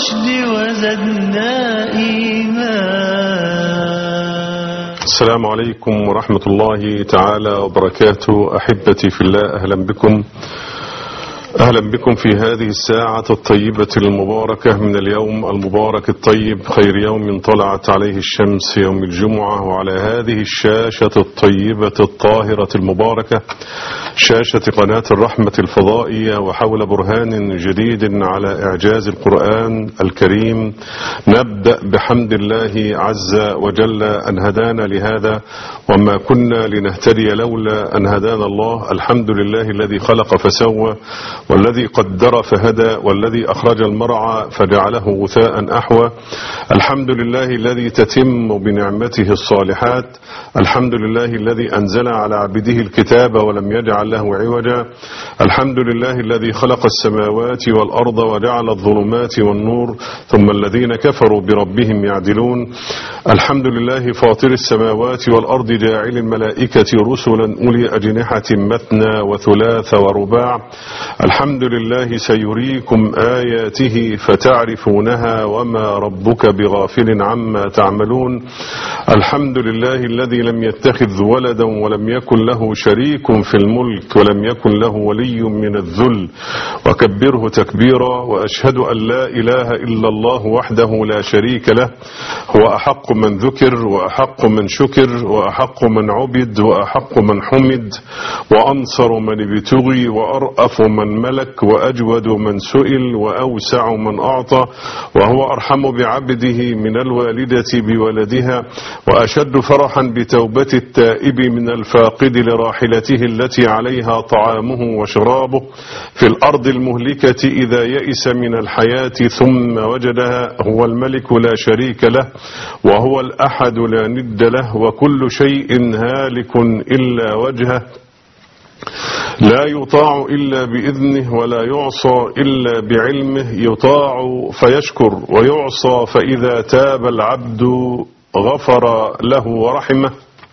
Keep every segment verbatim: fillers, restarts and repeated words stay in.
الرشد وزدنا إيمان. السلام عليكم ورحمة الله تعالى وبركاته. أحبتي في الله، أهلا بكم أهلا بكم في هذه الساعة الطيبة المباركة من اليوم المبارك الطيب، خير يوم طلعت عليه الشمس يوم الجمعة، وعلى هذه الشاشة الطيبة الطاهرة المباركة، شاشة قناة الرحمة الفضائية، وحول برهان جديد على إعجاز القرآن الكريم. نبدأ بحمد الله عز وجل أن هدانا لهذا، وما كنا لنهتدي لولا أن هدانا الله. الحمد لله الذي خلق فسوى، والذي قدر فهدى، والذي أخرج المرعى فجعله غثاء أحوى. الحمد لله الذي تتم بنعمته الصالحات. الحمد لله الذي أنزل على عبده الكتاب ولم يجعل له عوجا. الحمد لله الذي خلق السماوات والأرض وجعل الظلمات والنور، ثم الذين كفروا بربهم يعدلون. الحمد لله فاطر السماوات والأرض، جاعل الملائكة رسلا أولي أجنحة مثنى وثلاث ورباع. الحمد لله سيريكم آياته فتعرفونها، وما ربك بغافل عما تعملون. الحمد لله الذي لم يتخذ ولدا ولم يكن له شريك في الملك ولم يكن له ولي من الذل، وكبره تكبيرا. وأشهد أن لا إله إلا الله وحده لا شريك له، هو أحق من ذكر وأحق من شكر وأحق من عبد وأحق من حمد، وأنصر من ابتغي وأرأف من ملك وأجود من سئل وأوسع من أعطى، وهو أرحم بعبده من الوالدة بولدها، وأشد فرحا بتوبة التائب من الفاقد لراحلته التي عليها طعامه وشرابه في الأرض المهلكة إذا يئس من الحياة ثم وجدها. هو الملك لا شريك له، وهو الأحد لا ند له، وكل شيء هالك إلا وجهه، لا يطاع إلا بإذنه ولا يعصى إلا بعلمه. يطاع فيشكر، ويعصى فإذا تاب العبد غفر له ورحمه.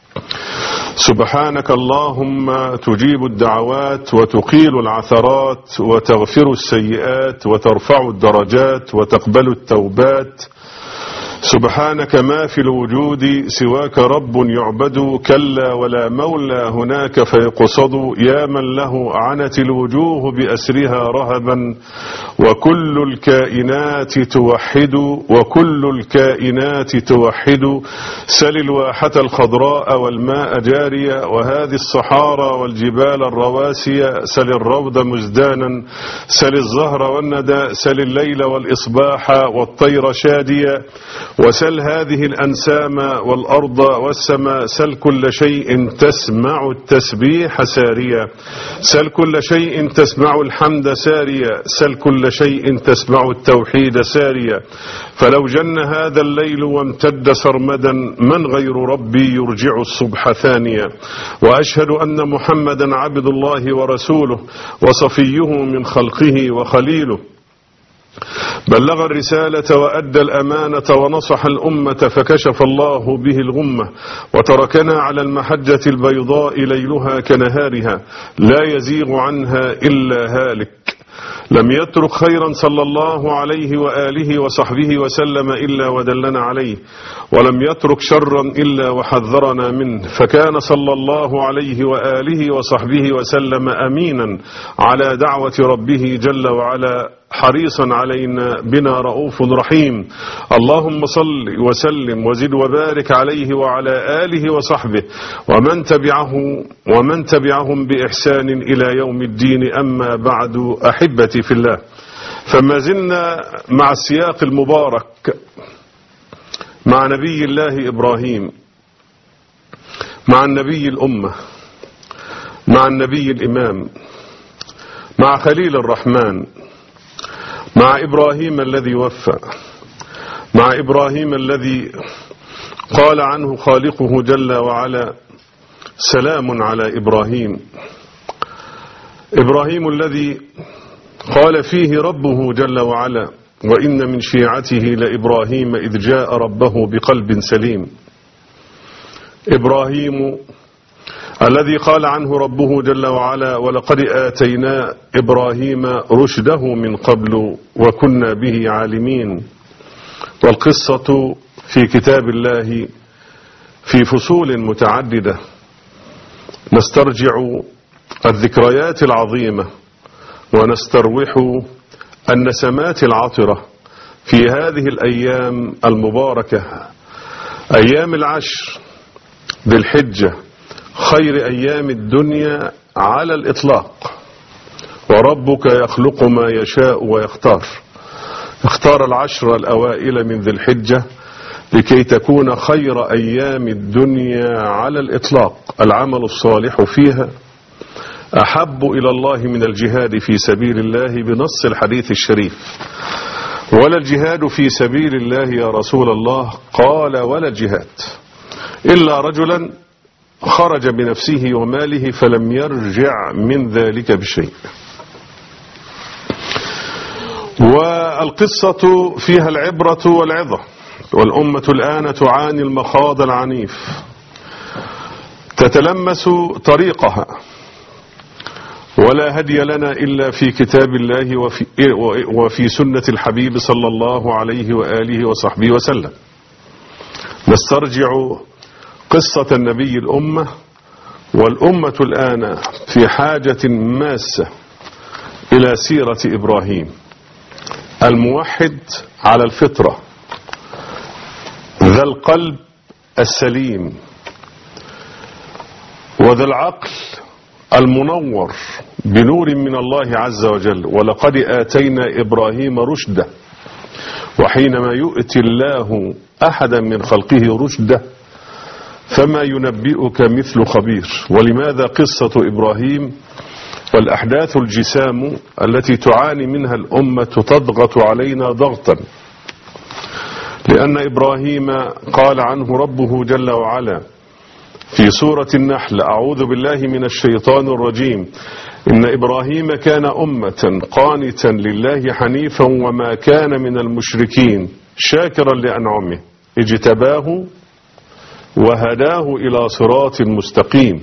سبحانك اللهم تجيب الدعوات وتقيل العثرات وتغفر السيئات وترفع الدرجات وتقبل التوبات. سبحانك ما في الوجود سواك رب يعبد، كلا ولا مولى هناك فيقصد. يا من له عنت الوجوه بأسرها رهبا، وكل الكائنات توحد وكل الكائنات توحد. سل الواحة الخضراء والماء جاريا، وهذه الصحارى والجبال الرواسي. سل الروض مزدانا، سل الزهر والندى، سل الليل والإصباح والطير شاديا، وسل هذه الأنسام والأرض والسماء. سل كل شيء تسمع التسبيح ساريا، سل كل شيء تسمع الحمد ساريا، سل كل شيء تسمع التوحيد ساريا. فلو جن هذا الليل وامتد سرمدا، من غير ربي يرجع الصبح ثانيا. وأشهد أن محمدا عبد الله ورسوله، وصفيه من خلقه وخليله. بلغ الرسالة وأدى الأمانة ونصح الأمة، فكشف الله به الغمة، وتركنا على المحجة البيضاء ليلها كنهارها، لا يزيغ عنها إلا هالك. لم يترك خيرا صلى الله عليه وآله وصحبه وسلم إلا ودلنا عليه، ولم يترك شرا إلا وحذرنا منه. فكان صلى الله عليه وآله وصحبه وسلم أمينا على دعوة ربه جل وعلا، حريصا علينا بنا رؤوف رحيم. اللهم صل وسلم وزد وبارك عليه وعلى آله وصحبه ومن تبعه ومن تبعهم بإحسان إلى يوم الدين. أما بعد، أحبتي في الله، فما زلنا مع السياق المبارك مع نبي الله إبراهيم، مع النبي الأمة، مع النبي الإمام، مع خليل الرحمن، مع إبراهيم الذي وفى، مع إبراهيم الذي قال عنه خالقه جل وعلا: سلام على إبراهيم. إبراهيم الذي قال فيه ربه جل وعلا: وإن من شيعته لإبراهيم إذ جاء ربه بقلب سليم. إبراهيم الذي قال عنه ربه جل وعلا: ولقد آتينا إبراهيم رشده من قبل وكنا به عالمين. والقصة في كتاب الله في فصول متعددة نسترجع الذكريات العظيمة ونستروح النسمات العطرة في هذه الأيام المباركة، أيام العشر بالحجة، خير أيام الدنيا على الإطلاق. وربك يخلق ما يشاء ويختار، اختار العشر الأوائل من ذي الحجة لكي تكون خير أيام الدنيا على الإطلاق. العمل الصالح فيها أحب إلى الله من الجهاد في سبيل الله بنص الحديث الشريف: ولا الجهاد في سبيل الله يا رسول الله؟ قال: ولا الجهاد إلا رجلا خرج بنفسه وماله فلم يرجع من ذلك بشيء. والقصة فيها العبرة والعظة، والأمة الآن تعاني المخاض العنيف، تتلمس طريقها، ولا هدي لنا إلا في كتاب الله وفي, وفي سنة الحبيب صلى الله عليه وآله وصحبه وسلم. نسترجع قصة النبي الأمة، والأمة الآن في حاجة ماسة إلى سيرة إبراهيم الموحد على الفطرة، ذا القلب السليم، وذا العقل المنور بنور من الله عز وجل. ولقد آتينا إبراهيم رشده، وحينما يؤتي الله أحدا من خلقه رشده فما ينبئك مثل خبير. ولماذا قصة إبراهيم والأحداث الجسام التي تعاني منها الأمة تضغط علينا ضغطا؟ لأن إبراهيم قال عنه ربه جل وعلا في سورة النحل: أعوذ بالله من الشيطان الرجيم، إن إبراهيم كان أمة قانتا لله حنيفا وما كان من المشركين شاكرا لأنعمه اجتباه وهداه إلى صراط مستقيم.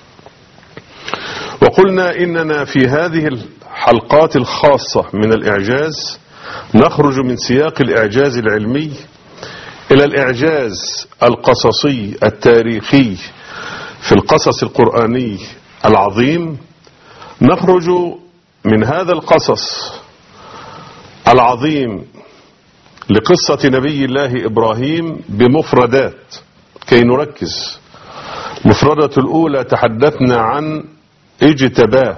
وقلنا إننا في هذه الحلقات الخاصة من الإعجاز نخرج من سياق الإعجاز العلمي إلى الإعجاز القصصي التاريخي في القصص القرآني العظيم. نخرج من هذا القصص العظيم لقصة نبي الله إبراهيم بمفردات كي نركز. مفردة الأولى تحدثنا عن اجتباه،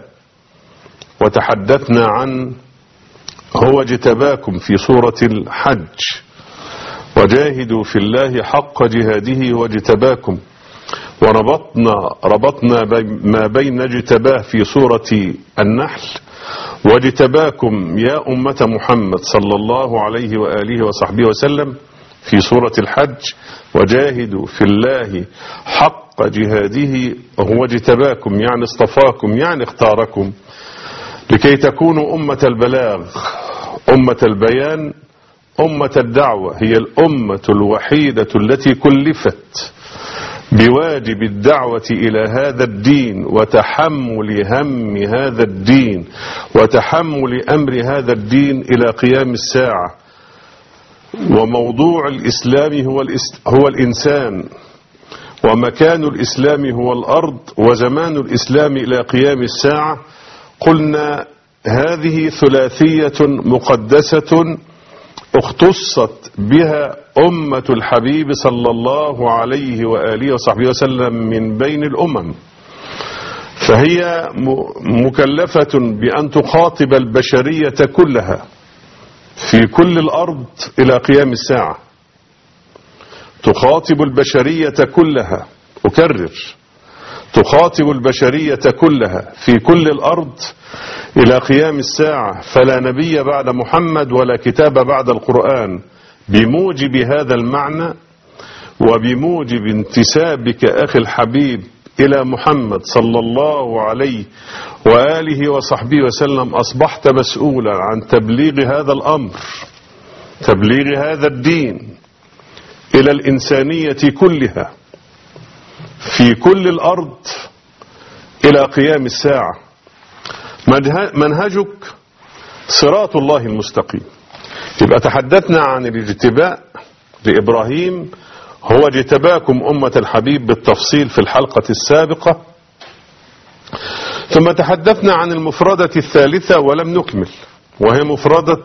وتحدثنا عن هو اجتباكم في سورة الحج، وجاهدوا في الله حق جهاده واجتباكم. وربطنا ربطنا ما بين اجتباه في سورة النحل واجتباكم يا أمة محمد صلى الله عليه وآله وصحبه وسلم في سورة الحج، وجاهدوا في الله حق جهاده هو اجتباكم، يعني اصطفاكم، يعني اختاركم لكي تكونوا أمة البلاغ، أمة البيان، أمة الدعوة. هي الأمة الوحيدة التي كلفت بواجب الدعوة إلى هذا الدين وتحمل هم هذا الدين وتحمل أمر هذا الدين إلى قيام الساعة. وموضوع الإسلام هو, هو الإنسان، ومكان الإسلام هو الأرض، وزمان الإسلام إلى قيام الساعة. قلنا هذه ثلاثية مقدسة اختصت بها أمة الحبيب صلى الله عليه وآله وصحبه وسلم من بين الأمم، فهي مكلفة بأن تخاطب البشرية كلها في كل الأرض إلى قيام الساعة. تخاطب البشرية كلها، أكرر، تخاطب البشرية كلها في كل الأرض إلى قيام الساعة. فلا نبي بعد محمد ولا كتاب بعد القرآن. بموجب هذا المعنى وبموجب انتسابك أخي الحبيب إلى محمد صلى الله عليه وآله وصحبه وسلم أصبحت مسؤولا عن تبليغ هذا الأمر، تبليغ هذا الدين إلى الإنسانية كلها في كل الأرض إلى قيام الساعة. منهجك صراط الله المستقيم. يبقى تحدثنا عن الاجتباء لإبراهيم، هو اجتباكم أمة الحبيب بالتفصيل في الحلقة السابقة. ثم تحدثنا عن المفردة الثالثة ولم نكمل، وهي مفردة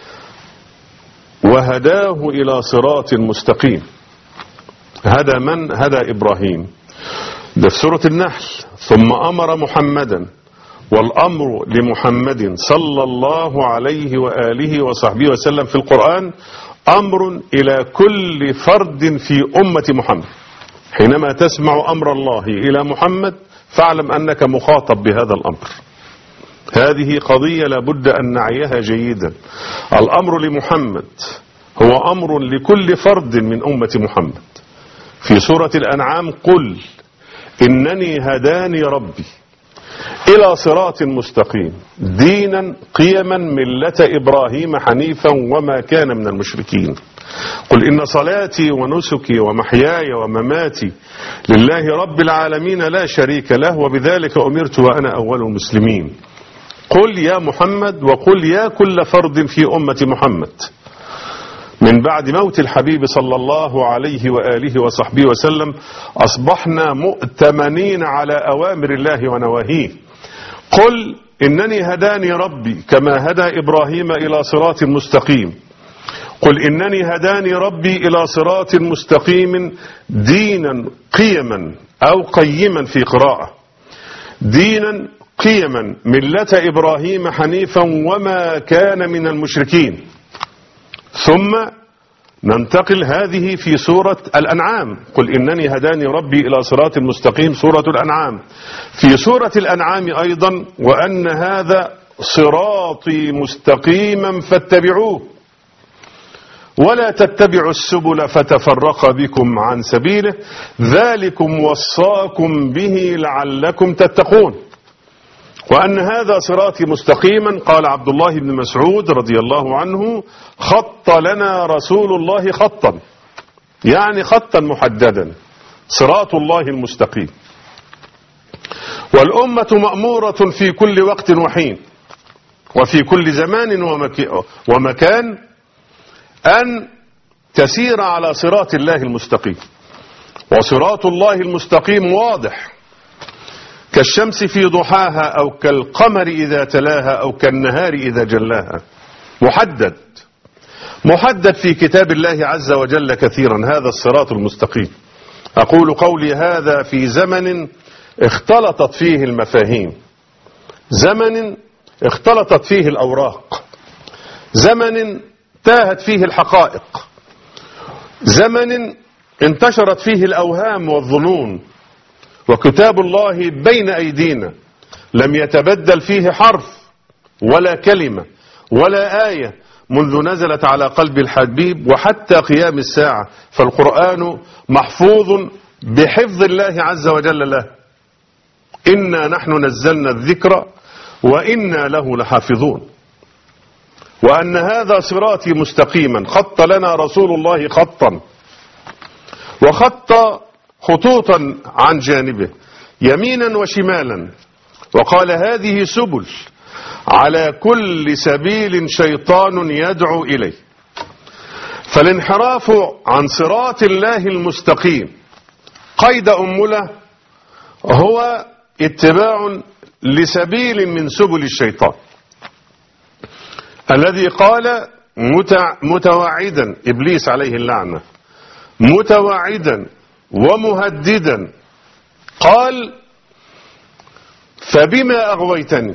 وهداه إلى صراط مستقيم. هدى من؟ هدى إبراهيم، ده في سورة النحل. ثم أمر محمدا، والأمر لمحمد صلى الله عليه وآله وصحبه وسلم في القرآن أمر إلى كل فرد في أمة محمد. حينما تسمع أمر الله إلى محمد فاعلم أنك مخاطب بهذا الأمر. هذه قضية لابد أن نعيها جيدا. الأمر لمحمد هو أمر لكل فرد من أمة محمد. في سورة الأنعام قل إنني هداني ربي إلى صراط مستقيم دينا قيما ملة إبراهيم حنيفا وما كان من المشركين. قل إن صلاتي ونسكي ومحياي ومماتي لله رب العالمين لا شريك له وبذلك أمرت وأنا أول المسلمين. قل يا محمد، وقل يا كل فرد في أمة محمد من بعد موت الحبيب صلى الله عليه وآله وصحبه وسلم أصبحنا مؤتمنين على أوامر الله ونواهيه. قل إنني هداني ربي كما هدى إبراهيم إلى صراط مستقيم. قل إنني هداني ربي إلى صراط مستقيم دينا قيما أو قيما في قراءة، دينا قيما ملة إبراهيم حنيفا وما كان من المشركين. ثم ننتقل هذه في سورة الأنعام. قل إنني هداني ربي إلى صراط مستقيم، سورة الأنعام. في سورة الأنعام أيضا وأن هذا صراطي مستقيما فاتبعوه ولا تتبعوا السبل فتفرق بكم عن سبيله ذلكم وصاكم به لعلكم تتقون. وأن هذا صراطي مستقيما، قال عبد الله بن مسعود رضي الله عنه خط لنا رسول الله خطا، يعني خطا محددا، صراط الله المستقيم. والأمة مأمورة في كل وقت وحين وفي كل زمان ومكان أن تسير على صراط الله المستقيم. وصراط الله المستقيم واضح كالشمس في ضحاها أو كالقمر إذا تلاها أو كالنهار إذا جلاها، محدد محدد في كتاب الله عز وجل كثيرا، هذا الصراط المستقيم. أقول قولي هذا في زمن اختلطت فيه المفاهيم، زمن اختلطت فيه الأوراق، زمن تاهت فيه الحقائق، زمن انتشرت فيه الأوهام والظنون. وكتاب الله بين أيدينا لم يتبدل فيه حرف ولا كلمة ولا آية منذ نزلت على قلب الحبيب وحتى قيام الساعة. فالقرآن محفوظ بحفظ الله عز وجل له. إنا نحن نزلنا الذكر وإنا له لحافظون. وأن هذا صراطي مستقيما خط لنا رسول الله خطا، وخط خطوطا عن جانبه يمينا وشمالا، وقال هذه سبل على كل سبيل شيطان يدعو إليه. فالانحراف عن صراط الله المستقيم قيد أمله هو اتباع لسبيل من سبل الشيطان الذي قال متوعدا إبليس عليه اللعنة، متوعدا ومهددا، قال فبما أغويتني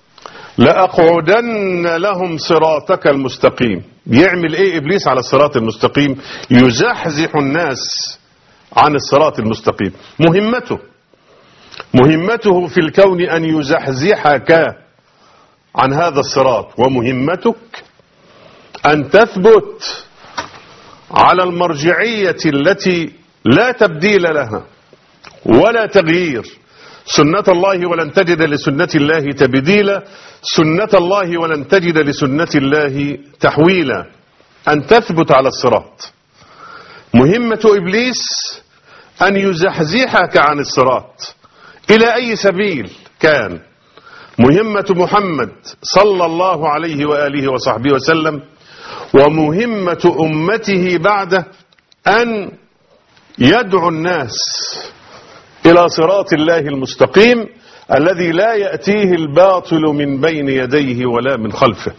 لأقعدن لهم صراطك المستقيم. يعمل ايه إبليس على الصراط المستقيم؟ يزحزح الناس عن الصراط المستقيم. مهمته مهمته في الكون أن يزحزحك عن هذا الصراط، ومهمتك أن تثبت على المرجعية التي لا تبديل لها ولا تغيير، سنة الله ولن تجد لسنة الله تبديلا، سنة الله ولن تجد لسنة الله تحويلا. أن تثبت على الصراط. مهمة إبليس أن يزحزحك عن الصراط. إلى أي سبيل كان. مهمة محمد صلى الله عليه وآله وصحبه وسلم ومهمة أمته بعده أن يدعو الناس إلى صراط الله المستقيم الذي لا يأتيه الباطل من بين يديه ولا من خلفه.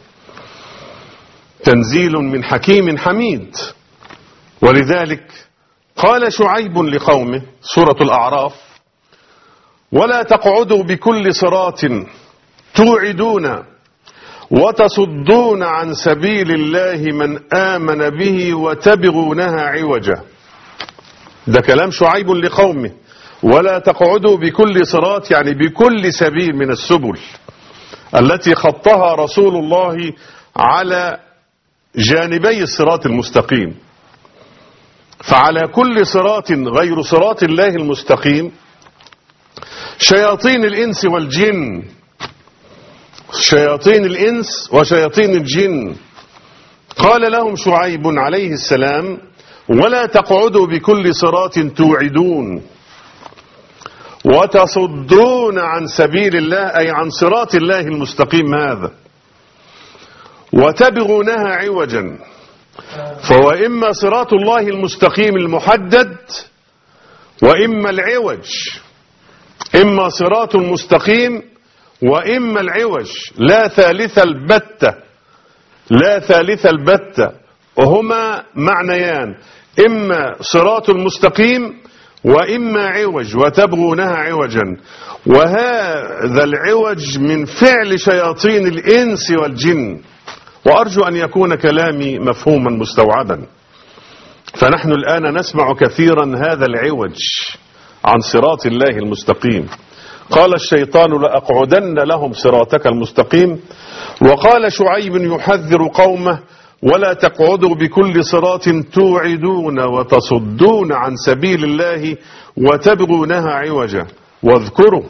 تنزيل من حكيم حميد. ولذلك قال شعيب لقومه، سورة الأعراف: ولا تقعدوا بكل صراط توعدون وتصدون عن سبيل الله من آمن به وتبغونها عوجا. ده كلام شعيب لقومه. ولا تقعدوا بكل صراط يعني بكل سبيل من السبل التي خطها رسول الله على جانبي الصراط المستقيم. فعلى كل صراط غير صراط الله المستقيم شياطين الإنس والجن، شياطين الإنس وشياطين الجن. قال لهم شعيب عليه السلام: ولا تقعدوا بكل صراط توعدون وتصدون عن سبيل الله، أي عن صراط الله المستقيم هذا، وتبغونها عوجا. فهو إما صراط الله المستقيم المحدد وإما العوج، إما صراط مستقيم وإما العوج، لا ثالث البتة، لا ثالث البتة. وهما معنيان: إما صراط مستقيم وإما عوج، وتبغونها عوجا. وهذا العوج من فعل شياطين الإنس والجن. وأرجو أن يكون كلامي مفهوما مستوعبا. فنحن الآن نسمع كثيرا هذا العوج عن صراط الله المستقيم. قال الشيطان: لأقعدن لهم صراطك المستقيم. وقال شعيب يحذر قومه: ولا تقعدوا بكل صراط توعدون وتصدون عن سبيل الله وتبغونها عوجا. واذكروا،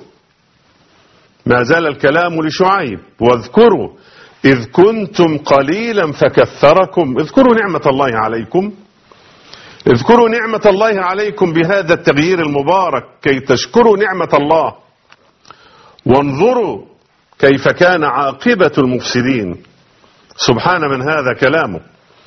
ما زال الكلام لشعيب، واذكروا إذ كنتم قليلا فكثركم. اذكروا نعمة الله عليكم، اذكروا نعمة الله عليكم بهذا التغيير المبارك كي تشكروا نعمة الله. وانظروا كيف كان عاقبة المفسدين. سبحان من هذا كلامه.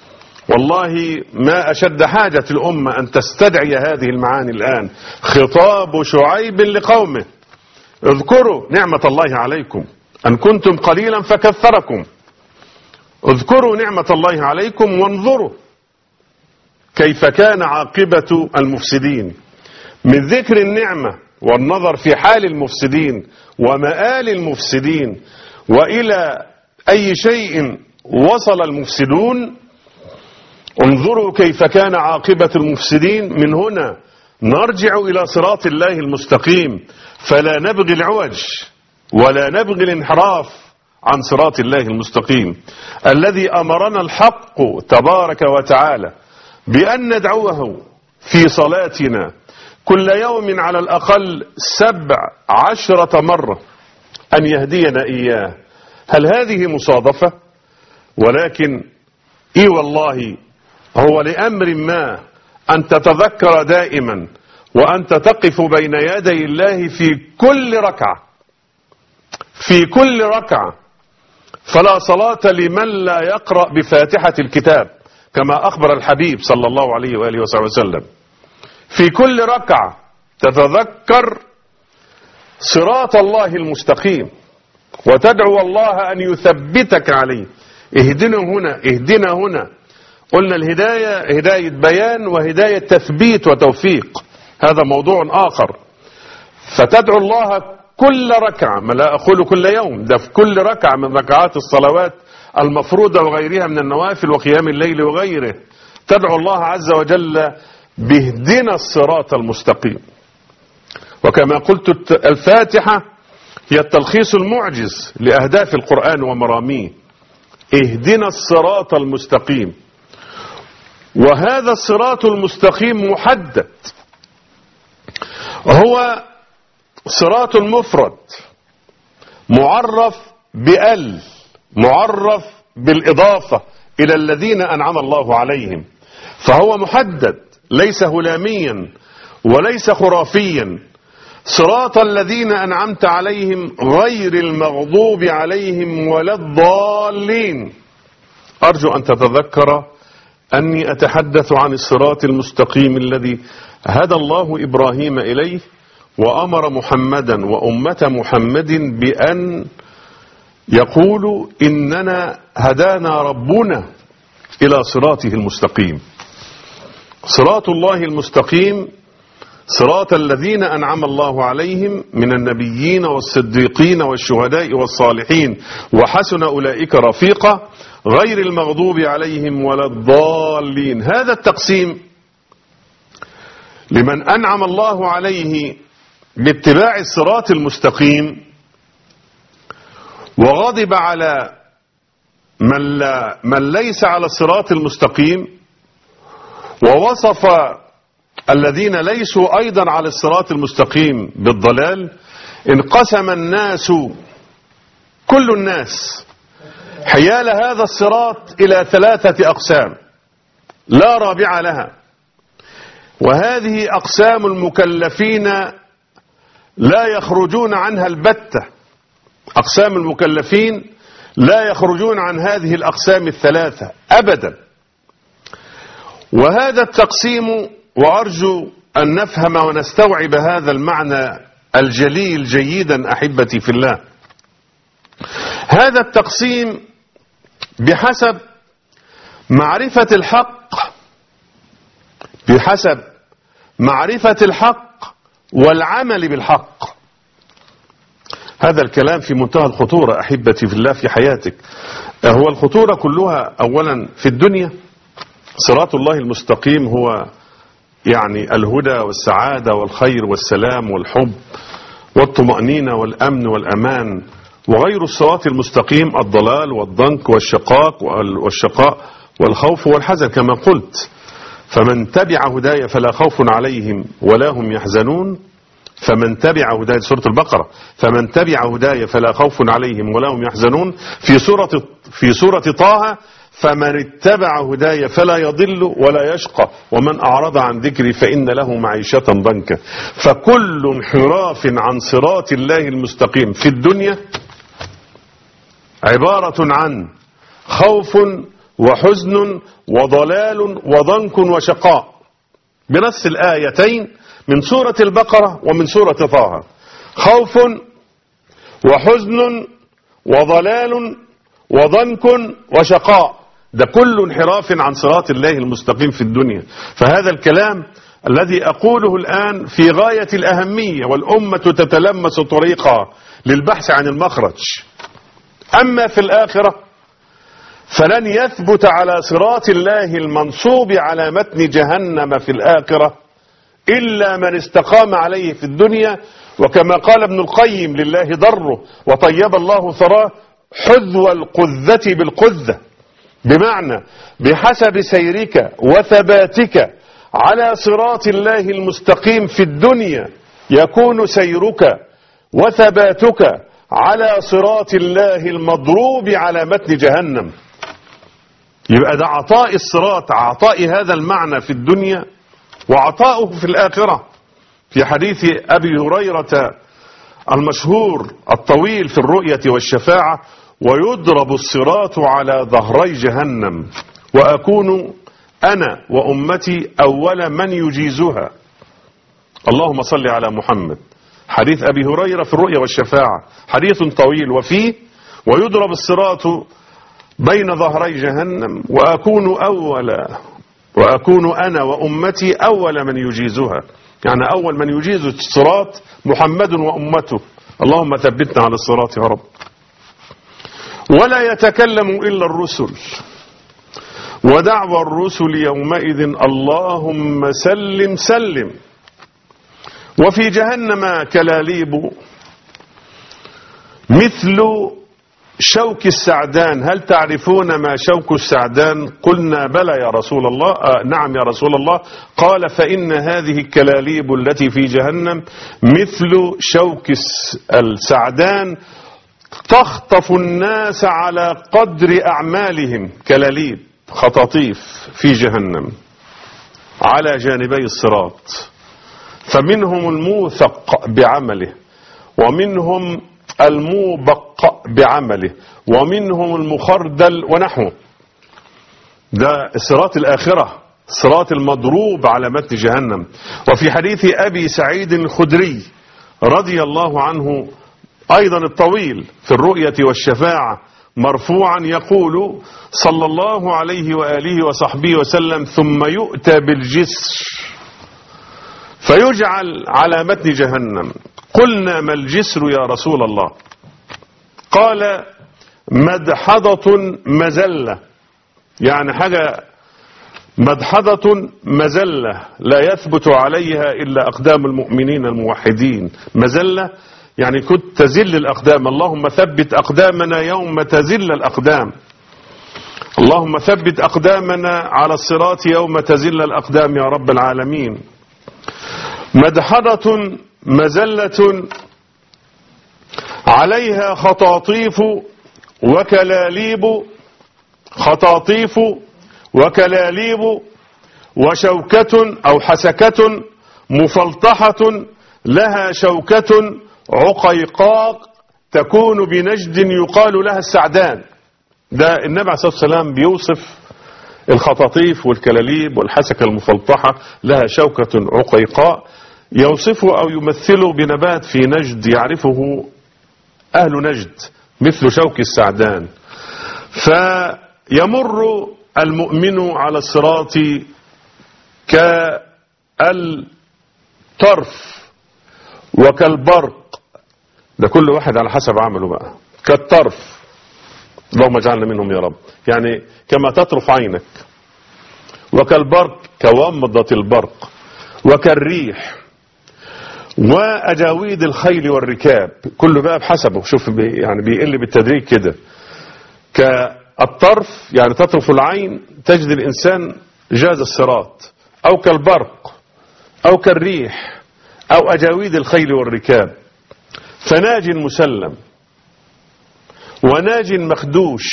والله ما أشد حاجة الأمة أن تستدعي هذه المعاني الآن. خطاب شعيب لقومه: اذكروا نعمة الله عليكم أن كنتم قليلا فكثركم. اذكروا نعمة الله عليكم وانظروا كيف كان عاقبة المفسدين. من ذكر النعمة والنظر في حال المفسدين ومآل المفسدين وإلى أي شيء وصل المفسدون، انظروا كيف كان عاقبة المفسدين. من هنا نرجع إلى صراط الله المستقيم، فلا نبغي العوج ولا نبغي الانحراف عن صراط الله المستقيم الذي أمرنا الحق تبارك وتعالى بأن ندعوه في صلاتنا كل يوم على الأقل سبع عشرة مرة أن يهدينا إياه. هل هذه مصادفة؟ ولكن إي والله هو لأمر ما أن تتذكر دائما وأنت تقف بين يدي الله في كل ركعة، في كل ركعة. فلا صلاة لمن لا يقرأ بفاتحة الكتاب كما أخبر الحبيب صلى الله عليه وآله وصحبه وسلم. في كل ركعة تتذكر صراط الله المستقيم وتدعو الله أن يثبتك عليه. اهدنا هنا، اهدنا هنا. قلنا الهداية هداية بيان وهداية تثبيت وتوفيق، هذا موضوع آخر. فتدعو الله كل ركعة، ما لا أقول كل يوم، ده في كل ركعة من ركعات الصلوات المفروضة وغيرها من النوافل وقيام الليل وغيره، تدعو الله عز وجل باهدنا الصراط المستقيم. وكما قلت الفاتحة هي التلخيص المعجز لأهداف القرآن ومراميه. اهدنا الصراط المستقيم. وهذا الصراط المستقيم محدد، هو صراط مفرد معرف بال، معرف بالإضافة إلى الذين أنعم الله عليهم، فهو محدد، ليس هلاميا وليس خرافيا. صراط الذين أنعمت عليهم غير المغضوب عليهم ولا الضالين. أرجو أن تتذكر أني أتحدث عن الصراط المستقيم الذي هدى الله إبراهيم إليه، وأمر محمدا وأمة محمد بأن يقولوا إننا هدانا ربنا إلى صراطه المستقيم. صراط الله المستقيم صراط الذين أنعم الله عليهم من النبيين والصديقين والشهداء والصالحين وحسن أولئك رفيقا غير المغضوب عليهم ولا الضالين. هذا التقسيم لمن أنعم الله عليه باتباع الصراط المستقيم، وغضب على من, لا من ليس على الصراط المستقيم، ووصف الذين ليسوا أيضا على الصراط المستقيم بالضلال. انقسم الناس كل الناس حيال هذا الصراط إلى ثلاثة أقسام لا رابع لها، وهذه أقسام المكلفين لا يخرجون عنها البتة. أقسام المكلفين لا يخرجون عن هذه الأقسام الثلاثة أبدا. وهذا التقسيم، وأرجو أن نفهم ونستوعب هذا المعنى الجليل جيدا أحبتي في الله، هذا التقسيم بحسب معرفة الحق بحسب معرفة الحق والعمل بالحق. هذا الكلام في منتهى الخطورة أحبتي في الله في حياتك. هو الخطورة كلها أولا في الدنيا. صراط الله المستقيم هو يعني الهدى والسعادة والخير والسلام والحب والطمأنينة والأمن والأمان، وغير الصراط المستقيم الضلال والضنك والشقاق والشقاء والخوف والحزن كما قلت. فمن تبع هدايا فلا خوف عليهم ولا هم يحزنون. فمن تبع هدايا سورة البقرة، فمن تبع هدايا فلا خوف عليهم ولا هم يحزنون. في سورة في سورة طه، فمن اتبع هدايا فلا يضل ولا يشقى ومن أعرض عن ذكري فإن له معيشة ضنكا. فكل انحراف عن صراط الله المستقيم في الدنيا عبارة عن خوف وحزن وضلال وضنك وشقاء، بنص الآيتين من سورة البقرة ومن سورة طه. خوف وحزن وضلال وضنك وشقاء، ده كل انحراف عن صراط الله المستقيم في الدنيا. فهذا الكلام الذي أقوله الآن في غاية الأهمية، والأمة تتلمس طريقها للبحث عن المخرج. أما في الآخرة فلن يثبت على صراط الله المنصوب على متن جهنم في الآخرة إلا من استقام عليه في الدنيا. وكما قال ابن القيم لله ضره وطيب الله ثراه: حذو القذة بالقذة، بمعنى بحسب سيرك وثباتك على صراط الله المستقيم في الدنيا يكون سيرك وثباتك على صراط الله المضروب على متن جهنم. يبقى ده عطاء الصراط، عطاء هذا المعنى في الدنيا وعطاؤه في الآخرة. في حديث أبي هريرة المشهور الطويل في الرؤية والشفاعة: ويضرب الصراط على ظهري جهنم وأكون أنا وأمتي أول من يجيزها. اللهم صل على محمد. حديث أبي هريرة في الرؤية والشفاعة حديث طويل، وفيه ويضرب الصراط بين ظهري جهنم وأكون أول وأكون أنا وأمتي أول من يجيزها، يعني أول من يجيز الصراط محمد وأمته. اللهم ثبتنا على الصراط يا رب. ولا يتكلم إلا الرسل، ودعوى الرسل يومئذ اللهم سلم سلم. وفي جهنم كلاليب مثل شوك السعدان. هل تعرفون ما شوك السعدان؟ قلنا بلى يا رسول الله. آه نعم يا رسول الله. قال: فإن هذه الكلاليب التي في جهنم مثل شوك السعدان تخطف الناس على قدر أعمالهم. كلاليب، خطاطيف في جهنم على جانبي الصراط فمنهم الموثق بعمله، ومنهم الموبق بعمله، ومنهم المخردل ونحوه. ده الصراط الآخرة، صراط المضروب على متن جهنم. وفي حديث أبي سعيد الخدري رضي الله عنه أيضا الطويل في الرؤية والشفاعة مرفوعا يقول صلى الله عليه وآله وصحبه وسلم: ثم يؤتى بالجسر فيجعل على متن جهنم. قلنا: ما الجسر يا رسول الله؟ قال: مدحضة مزلة، يعني حاجة مدحضة مزلة لا يثبت عليها إلا أقدام المؤمنين الموحدين. مزلة يعني كنت تزل الأقدام. اللهم ثبت أقدامنا يوم تزل الأقدام. اللهم ثبت أقدامنا على الصراط يوم تزل الأقدام يا رب العالمين. مدحضة مزلة عليها خطاطيف وكلاليب، خطاطيف وكلاليب وشوكة أو حسكة مفلطحة لها شوكة عقيقاق تكون بنجد يقال لها السعدان. ده النبي عليه الصلاة والسلام بيوصف الخطاطيف والكلاليب والحسكة المفلطحة لها شوكة عقيقاء، يوصفه أو يمثله بنبات في نجد يعرفه أهل نجد مثل شوك السعدان. فيمر المؤمن على الصراط كالطرف وكالبرق، ده كل واحد على حسب عمله بقى. كالطرف، اللهم اجعلنا منهم يا رب، يعني كما تطرف عينك. وكالبرق كومضة البرق. وكالريح. وأجاويد الخيل والركاب، كله بقى بحسبه. شوف بي يعني بيقل بالتدريج كده. كالطرف يعني تطرف العين تجد الإنسان جاز الصراط، أو كالبرق، أو كالريح، أو أجاويد الخيل والركاب. فناج مسلم، وناج مخدوش،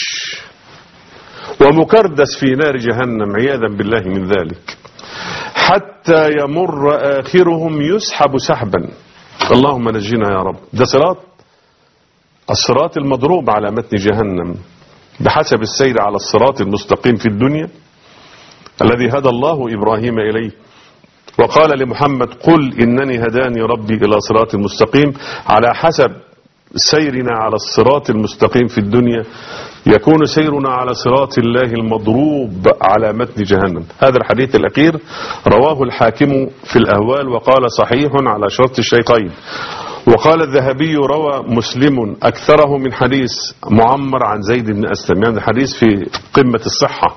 ومكردس في نار جهنم عياذا بالله من ذلك، حتى يمر آخرهم يسحب سحبا. اللهم نجينا يا رب. ده صراط، الصراط المضروب على متن جهنم بحسب السير على الصراط المستقيم في الدنيا الذي هدى الله إبراهيم إليه، وقال لمحمد: قل إنني هداني ربي إلى صراط مستقيم. على حسب سيرنا على الصراط المستقيم في الدنيا يكون سيرنا على صراط الله المضروب على متن جهنم. هذا الحديث الأخير رواه الحاكم في الأهوال وقال صحيح على شرط الشيخين. وقال الذهبي: روى مسلم أكثره من حديث معمر عن زيد بن أسلم، يعني حديث في قمة الصحة.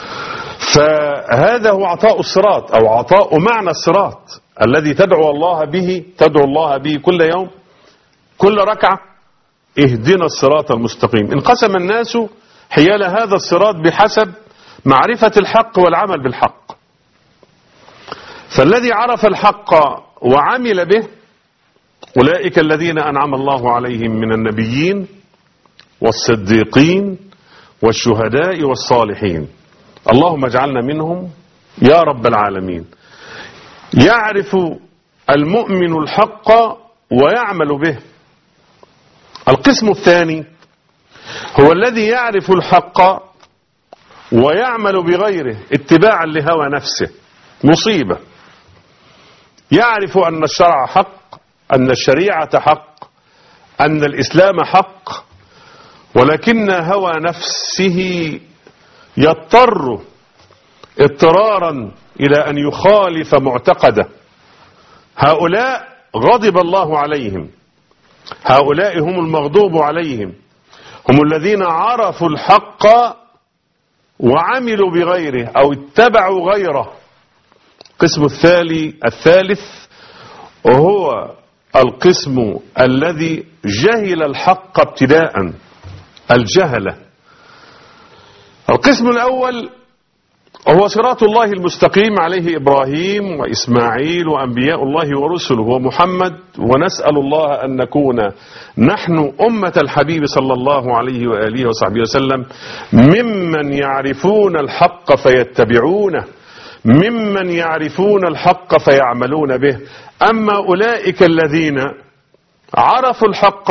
فهذا هو عطاء الصراط، أو عطاء معنى الصراط الذي تدعو الله به تدعو الله به كل يوم كل ركعة: اهدنا الصراط المستقيم. انقسم الناس حيال هذا الصراط بحسب معرفة الحق والعمل بالحق. فالذي عرف الحق وعمل به أولئك الذين أنعم الله عليهم من النبيين والصديقين والشهداء والصالحين. اللهم اجعلنا منهم يا رب العالمين. يعرف المؤمن الحق ويعمل به. القسم الثاني هو الذي يعرف الحق ويعمل بغيره اتباعا لهوى نفسه. مصيبة. يعرف أن الشرع حق، أن الشريعة حق، أن الإسلام حق، ولكن هوى نفسه يضطر اضطرارا إلى أن يخالف معتقده. هؤلاء غضب الله عليهم، هؤلاء هم المغضوب عليهم، هم الذين عرفوا الحق وعملوا بغيره أو اتبعوا غيره. القسم الثالث الثالث وهو القسم الذي جهل الحق ابتداء، الجهلة. القسم الأول هو صراط الله المستقيم عليه إبراهيم وإسماعيل وأنبياء الله ورسله ومحمد، ونسأل الله أن نكون نحن أمة الحبيب صلى الله عليه وآله وصحبه وسلم ممن يعرفون الحق فيتبعونه، ممن يعرفون الحق فيعملون به. أما أولئك الذين عرفوا الحق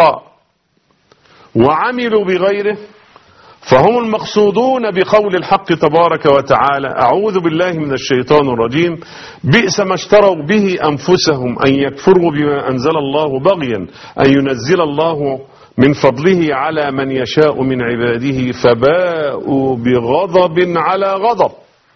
وعملوا بغيره فهم المقصودون بقول الحق تبارك وتعالى: أعوذ بالله من الشيطان الرجيم: بئس ما اشتروا به أنفسهم أن يكفروا بما أنزل الله بغيا أن ينزل الله من فضله على من يشاء من عباده فباءوا بغضب على غضب.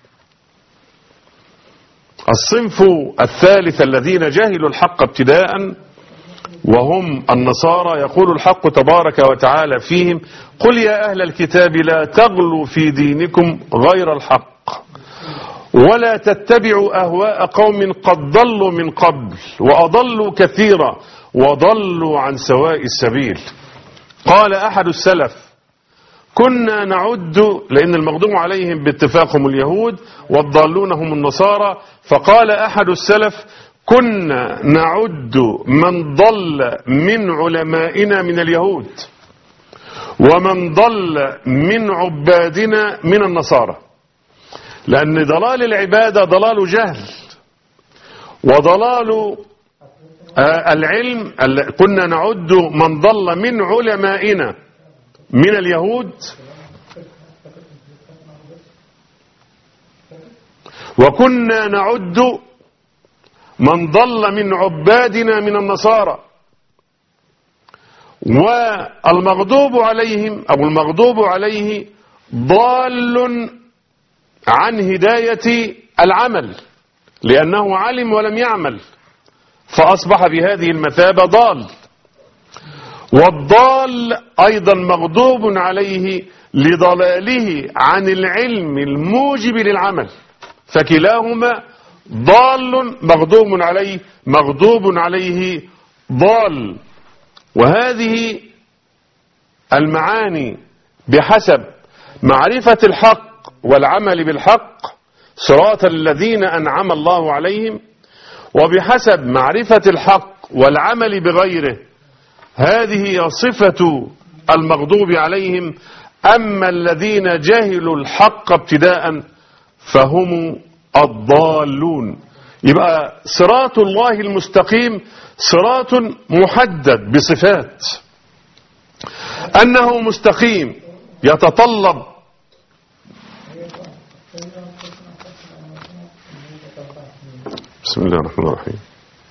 الصنف الثالث الذين جهلوا الحق ابتداء وهم النصارى، يقول الحق تبارك وتعالى فيهم: قل يا أهل الكتاب لا تغلوا في دينكم غير الحق ولا تتبعوا أهواء قوم قد ضلوا من قبل وأضلوا كثيرا وضلوا عن سواء السبيل. قال أحد السلف: كنا نعد، لأن المغضوب عليهم باتفاقهم اليهود والضالون هم النصارى، فقال أحد السلف: كنا نعد من ضل من علمائنا من اليهود ومن ضل من عبادنا من النصارى، لأن ضلال العبادة ضلال جهل، وضلال العلم كنا نعد من ضل من علمائنا من اليهود وكنا نعد من ضل من عبادنا من النصارى. والمغضوب عليهم أو المغضوب عليه ضال عن هداية العمل، لأنه علم ولم يعمل فأصبح بهذه المثابة ضال. والضال أيضا مغضوب عليه لضلاله عن العلم الموجب للعمل، فكلاهما ضال مغضوب عليه مغضوب عليه ضال. وهذه المعاني بحسب معرفة الحق والعمل بالحق صراط الذين أنعم الله عليهم، وبحسب معرفة الحق والعمل بغيره هذه صفة المغضوب عليهم. أما الذين جهلوا الحق ابتداء فهم الضالون. يبقى صراط الله المستقيم صراط محدد بصفات، أنه مستقيم يتطلب بسم الله الرحمن الرحيم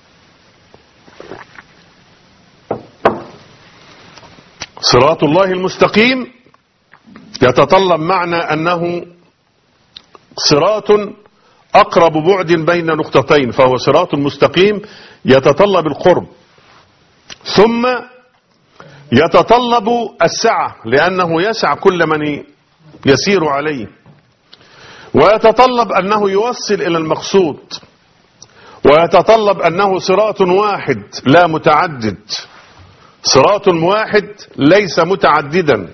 صراط الله المستقيم يتطلب معنى أنه صراط أقرب بعد بين نقطتين، فهو صراط مستقيم يتطلب القرب، ثم يتطلب السعة لأنه يسع كل من يسير عليه، ويتطلب أنه يوصل إلى المقصود، ويتطلب أنه صراط واحد لا متعدد، صراط واحد ليس متعددا،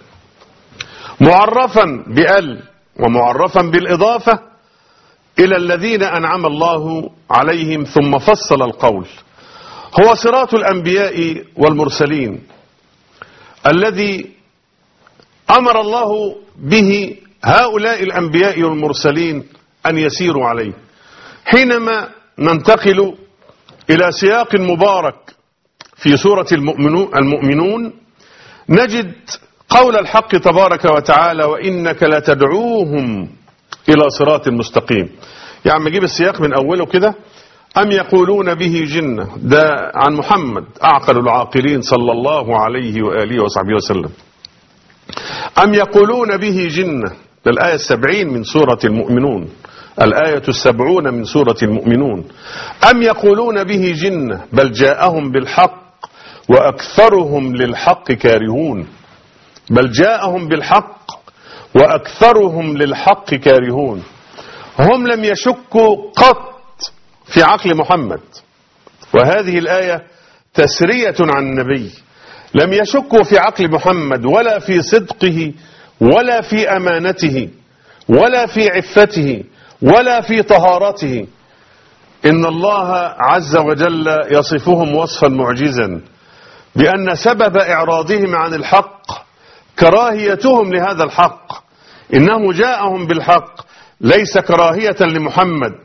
معرفا بأل ومعرفا بالإضافة إلى الذين أنعم الله عليهم، ثم فصل القول. هو صراط الأنبياء والمرسلين الذي أمر الله به هؤلاء الأنبياء والمرسلين أن يسيروا عليه. حينما ننتقل إلى سياق مبارك في سورة المؤمنون نجد قول الحق تبارك وتعالى: وإنك لتدعوهم إلى صراط مستقيم. يعني نجيب السياق من أوله كده: أم يقولون به جنة، ده عن محمد أعقل العاقلين صلى الله عليه وآله وصحبه وسلم. أم يقولون به جنة، الآية السبعين من سورة المؤمنون، الآية السبعون من سورة المؤمنون. أم يقولون به جنة بل جاءهم بالحق وأكثرهم للحق كارهون. بل جاءهم بالحق وأكثرهم للحق كارهون. هم لم يشكوا قط في عقل محمد، وهذه الآية تسرية عن النبي. لم يشكوا في عقل محمد ولا في صدقه ولا في أمانته ولا في عفته ولا في طهارته. إن الله عز وجل يصفهم وصفا معجزا بأن سبب إعراضهم عن الحق كراهيتهم لهذا الحق. إنه جاءهم بالحق ليس كراهية لمحمد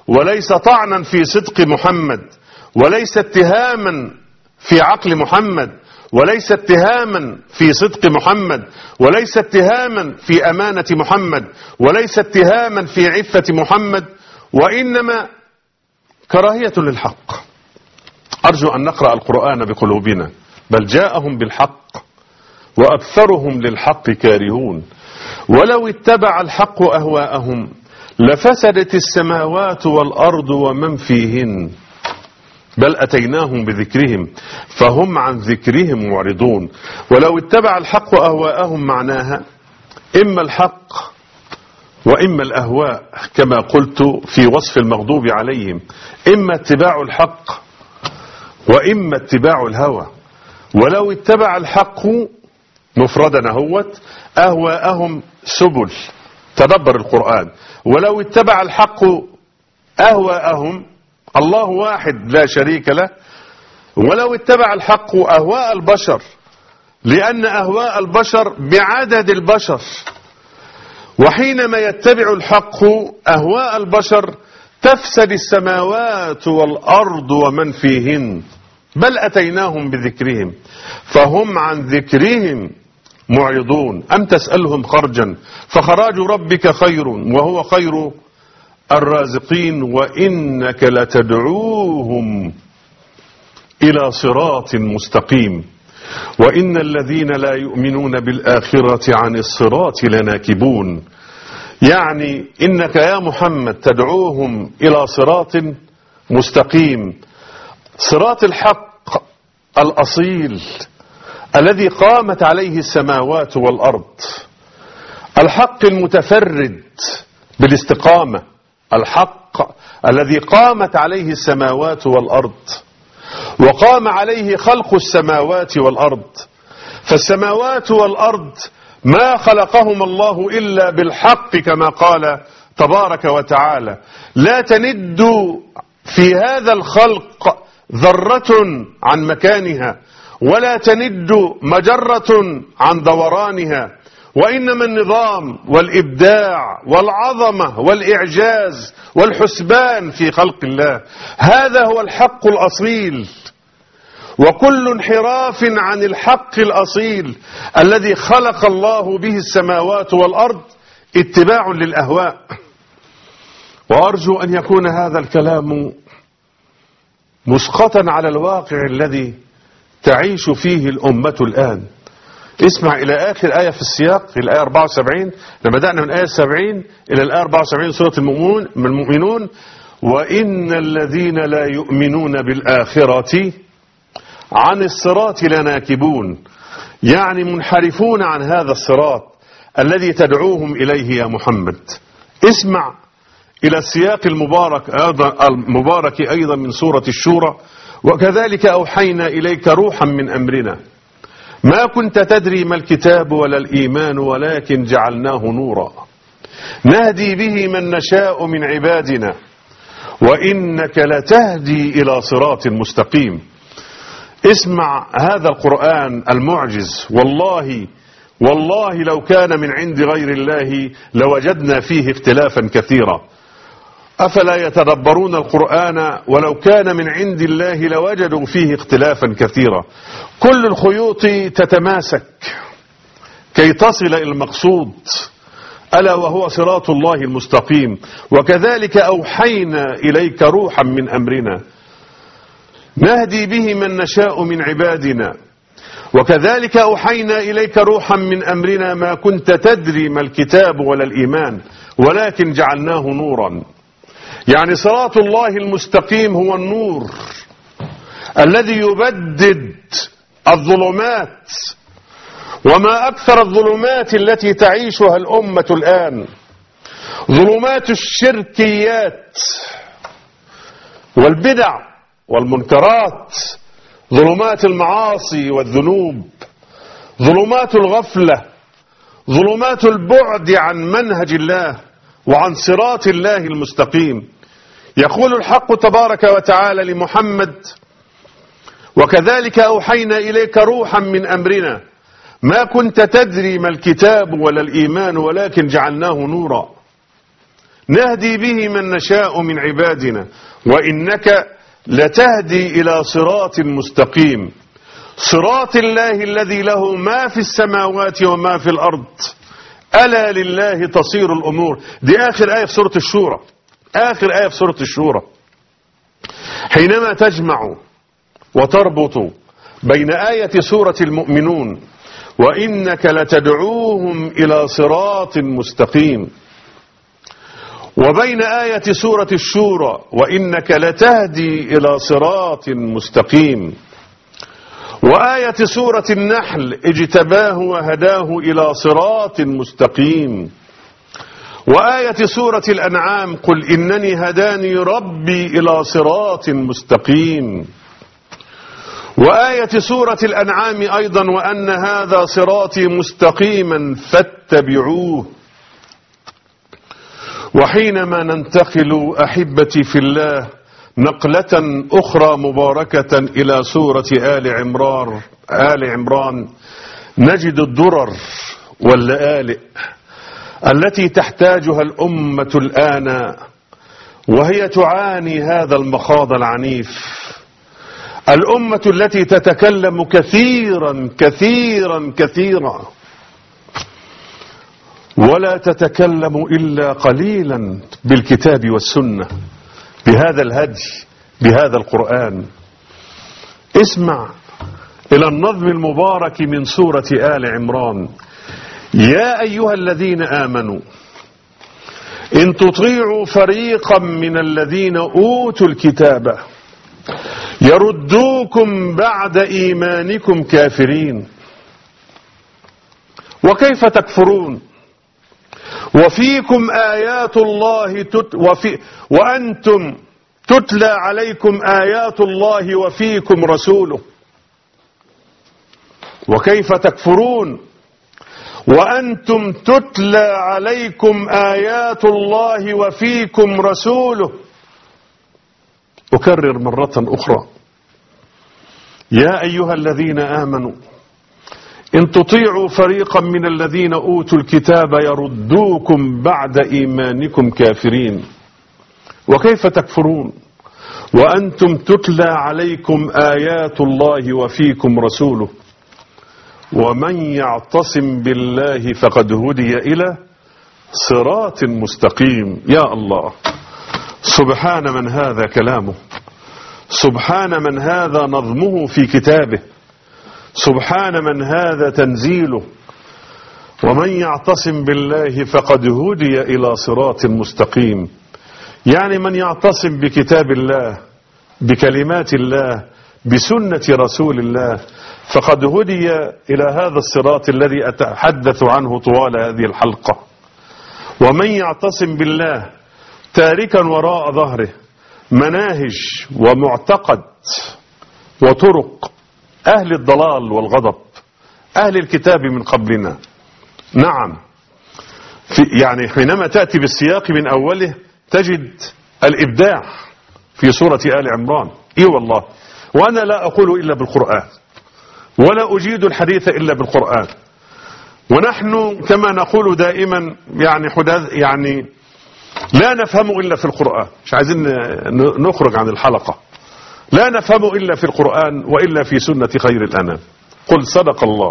وليس طعنا في صدق محمد، وليس اتهاما في عقل محمد، وليس اتهاما في صدق محمد، وليس اتهاما في أمانة محمد، وليس اتهاما في عفة محمد، وإنما كراهية للحق. أرجو أن نقرأ القرآن بقلوبنا. بل جاءهم بالحق وأكثرهم للحق كارهون. ولو اتبع الحق أهواءهم لفسدت السماوات والأرض ومن فيهن بل أتيناهم بذكرهم فهم عن ذكرهم معرضون. ولو اتبع الحق أهواءهم معناها إما الحق وإما الأهواء، كما قلت في وصف المغضوب عليهم، إما اتباع الحق وإما اتباع الهوى. ولو اتبع الحق مفردا هوت أهواءهم سبل، تدبر القرآن. ولو اتبع الحق أهواءهم، الله واحد لا شريك له. ولو اتبع الحق أهواء البشر، لأن أهواء البشر بعدد البشر، وحينما يتبع الحق أهواء البشر تفسد السماوات والأرض ومن فيهن بل أتيناهم بذكرهم فهم عن ذكرهم معرضون. أم تسألهم خرجا فخراج ربك خير وهو خير الرازقين وإنك لتدعوهم إلى صراط مستقيم وإن الذين لا يؤمنون بالآخرة عن الصراط لناكبون. يعني إنك يا محمد تدعوهم إلى صراط مستقيم، صراط الحق الأصيل الذي قامت عليه السماوات والأرض، الحق المتفرد بالاستقامة، الحق الذي قامت عليه السماوات والأرض وقام عليه خلق السماوات والأرض. فالسماوات والأرض ما خلقهم الله إلا بالحق كما قال تبارك وتعالى: لا تند في هذا الخلق ذرة عن مكانها ولا تند مجرة عن دورانها، وإنما النظام والإبداع والعظمة والإعجاز والحسبان في خلق الله. هذا هو الحق الأصيل، وكل انحراف عن الحق الأصيل الذي خلق الله به السماوات والأرض اتباع للأهواء. وأرجو أن يكون هذا الكلام مسقطا على الواقع الذي تعيش فيه الأمة الآن. اسمع إلى آخر آية في السياق، في الآية أربعة وسبعين، لما بدأنا من آية سبعين إلى الآية أربعة وسبعين سورة المؤمنون من المؤمنون: وإن الذين لا يؤمنون بالآخرة عن الصراط لناكبون، يعني منحرفون عن هذا الصراط الذي تدعوهم إليه يا محمد. اسمع إلى السياق المبارك أيضا, المبارك أيضا من سورة الشورى: وكذلك أوحينا إليك روحا من أمرنا ما كنت تدري ما الكتاب ولا الإيمان ولكن جعلناه نورا نهدي به من نشاء من عبادنا وإنك لتهدي إلى صراط مستقيم. اسمع هذا القرآن المعجز، والله والله لو كان من عند غير الله لوجدنا فيه اختلافا كثيرا. أفلا يتدبرون القرآن ولو كان من عند الله لوجدوا فيه اختلافا كثيرا. كل الخيوط تتماسك كي تصل إلى المقصود ألا وهو صراط الله المستقيم. وكذلك أوحينا إليك روحا من أمرنا نهدي به من نشاء من عبادنا وكذلك أوحينا إليك روحا من أمرنا ما كنت تدري ما الكتاب ولا الإيمان ولكن جعلناه نورا. يعني صراط الله المستقيم هو النور الذي يبدد الظلمات، وما أكثر الظلمات التي تعيشها الأمة الآن، ظلمات الشركيات والبدع والمنكرات، ظلمات المعاصي والذنوب، ظلمات الغفلة، ظلمات البعد عن منهج الله وعن صراط الله المستقيم. يقول الحق تبارك وتعالى لمحمد: وكذلك أوحينا إليك روحا من أمرنا ما كنت تدري ما الكتاب ولا الإيمان ولكن جعلناه نورا نهدي به من نشاء من عبادنا وإنك لتهدي إلى صراط مستقيم، صراط الله الذي له ما في السماوات وما في الأرض، ألا لله تصير الأمور. دي آخر آية في سورة الشورى، آخر آية في سورة الشورى. حينما تجمع وتربط بين آية سورة المؤمنون وإنك لتدعوهم إلى صراط مستقيم، وبين آية سورة الشورى وإنك لتهدي إلى صراط مستقيم، وآية سورة النحل اجتباه وهداه إلى صراط مستقيم، وآية سورة الأنعام قل إنني هداني ربي إلى صراط مستقيم، وآية سورة الأنعام أيضا وأن هذا صراطي مستقيما فاتبعوه. وحينما ننتقل أحبتي في الله نقلة أخرى مباركة إلى سورة آل عمران آل عمران نجد الدرر واللآلئ التي تحتاجها الأمة الآن، وهي تعاني هذا المخاض العنيف. الأمة التي تتكلم كثيرا كثيرا كثيرا ولا تتكلم إلا قليلا بالكتاب والسنة، بهذا الهدي، بهذا القرآن. اسمع إلى النظم المبارك من سورة آل عمران: يا أيها الذين آمنوا إن تطيعوا فريقا من الذين أوتوا الكتاب يردوكم بعد إيمانكم كافرين، وكيف تكفرون وفيكم آيات الله تت وفي وأنتم تتلى عليكم آيات الله وفيكم رسوله. وكيف تكفرون وأنتم تتلى عليكم آيات الله وفيكم رسوله. أكرر مرة أخرى: يا أيها الذين آمنوا إن تطيعوا فريقا من الذين أوتوا الكتاب يردوكم بعد إيمانكم كافرين، وكيف تكفرون وأنتم تتلى عليكم آيات الله وفيكم رسوله. ومن يعتصم بالله فقد هدي إلى صراط مستقيم. يا الله، سبحان من هذا كلامه، سبحان من هذا نظمه في كتابه، سبحان من هذا تنزيله. ومن يعتصم بالله فقد هدي إلى صراط مستقيم، يعني من يعتصم بكتاب الله، بكلمات الله، بسنة رسول الله، فقد هدي إلى هذا الصراط الذي أتحدث عنه طوال هذه الحلقة. ومن يعتصم بالله تاركا وراء ظهره مناهج ومعتقد وطرق أهل الضلال والغضب، أهل الكتاب من قبلنا. نعم، في يعني حينما تأتي بالسياق من أوله تجد الإبداع في سورة آل عمران. إيه والله، وأنا لا أقول إلا بالقرآن ولا أجيد الحديث إلا بالقرآن. ونحن كما نقول دائما يعني حداث يعني لا نفهم إلا في القرآن، مش عايزين نخرج عن الحلقة. لا نفهم إلا في القرآن وإلا في سنة خير الأنام. قل صدق الله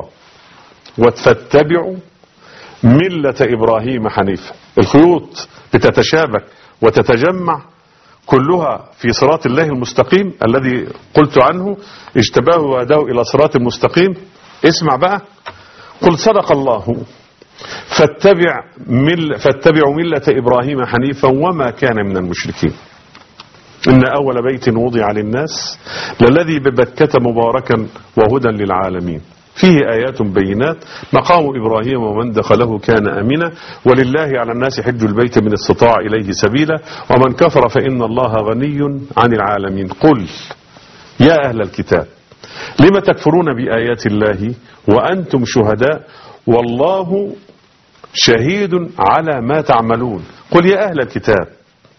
وتتبعوا ملة إبراهيم حنيفا. الخيوط بتتشابك وتتجمع كلها في صراط الله المستقيم الذي قلت عنه اجتباه وهداه إلى صراط مستقيم. اسمع بقى: قل صدق الله فاتبع مل فاتبعوا ملة إبراهيم حنيفا وما كان من المشركين إن أول بيت وضع للناس للذي ببكة مباركا وهدى للعالمين فيه آيات بينات مقام إبراهيم ومن دخله كان آمنا ولله على الناس حج البيت من استطاع إليه سبيلا ومن كفر فإن الله غني عن العالمين. قل يا أهل الكتاب لم تكفرون بآيات الله وأنتم شهداء والله شهيد على ما تعملون. قل يا أهل الكتاب